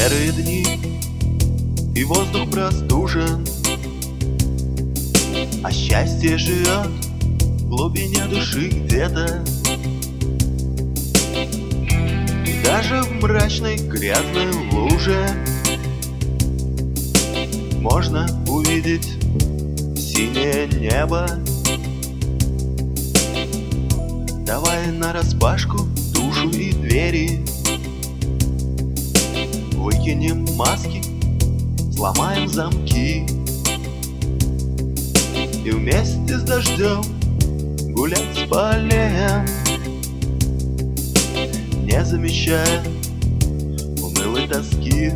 Серые дни и воздух простужен, а счастье живет в глубине души где-то. И даже в мрачной грязной луже можно увидеть синее небо. Давай нараспашку душу и двери, выкинем маски, сломаем замки и вместе с дождем гулять по аллеям, не замечая унылой тоски.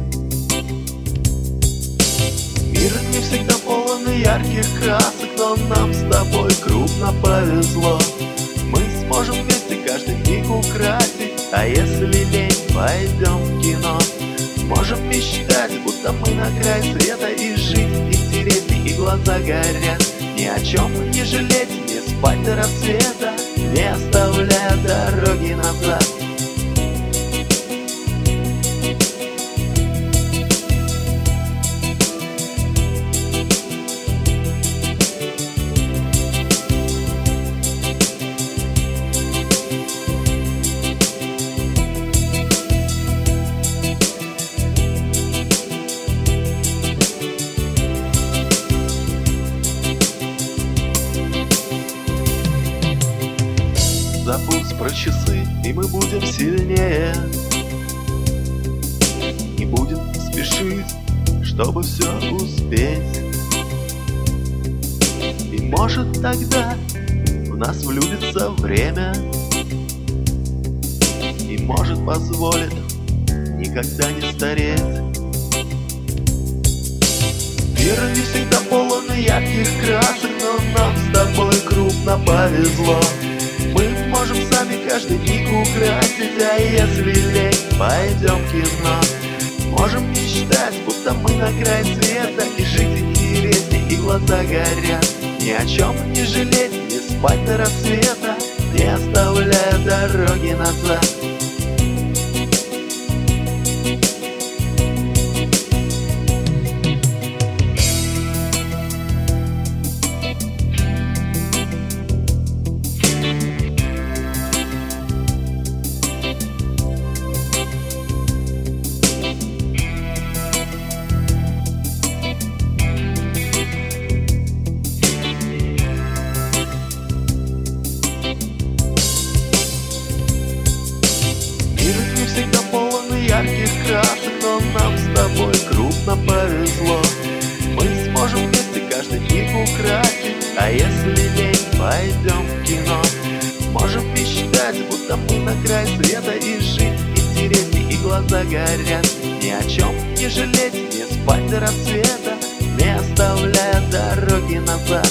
Мир не всегда полон ярких красок, но нам с тобой крупно повезло. Мы сможем вместе каждый миг украсить, а если лень, пойдем в кино. Можем мечтать, будто мы на край света, и жить интересней, и глаза горят. Ни о чем не жалеть, не спать до рассвета, не оставляя дороги назад. Забудь про часы, и мы будем сильнее. Не будем спешить, чтобы все успеть. И может тогда в нас влюбится время, и может позволит никогда не стареть. Мир не всегда полон ярких красок, но нам с тобой крупно повезло. Мы можем сами каждый миг украсить, а если лень, пойдем в кино. Можем мечтать, будто мы на край света, и жить интересней, и глаза горят. Ни о чем не жалеть, не спать до рассвета, не оставляя дороги назад. Всегда полон ярких красок, но нам с тобой крупно повезло. Мы сможем вместе каждый миг украсить, а если лень, пойдем в кино. Можем мечтать, будто мы на край света, и жить интересней, и глаза горят. Ни о чем не жалеть, не спать до рассвета, не оставляя дороги назад.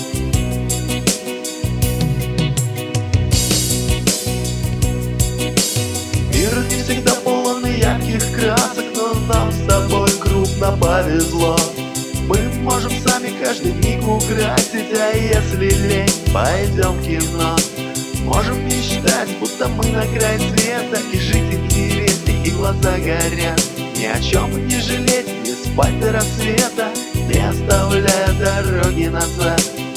Мир не всегда полон ярких красок, но нам с тобой крупно повезло. Мы можем сами каждый миг украсить, а если лень, пойдем в кино. Можем мечтать, будто мы на край света, и жить интересней, и глаза горят. Ни о чем не жалеть, не спать до рассвета, не оставляя дороги назад.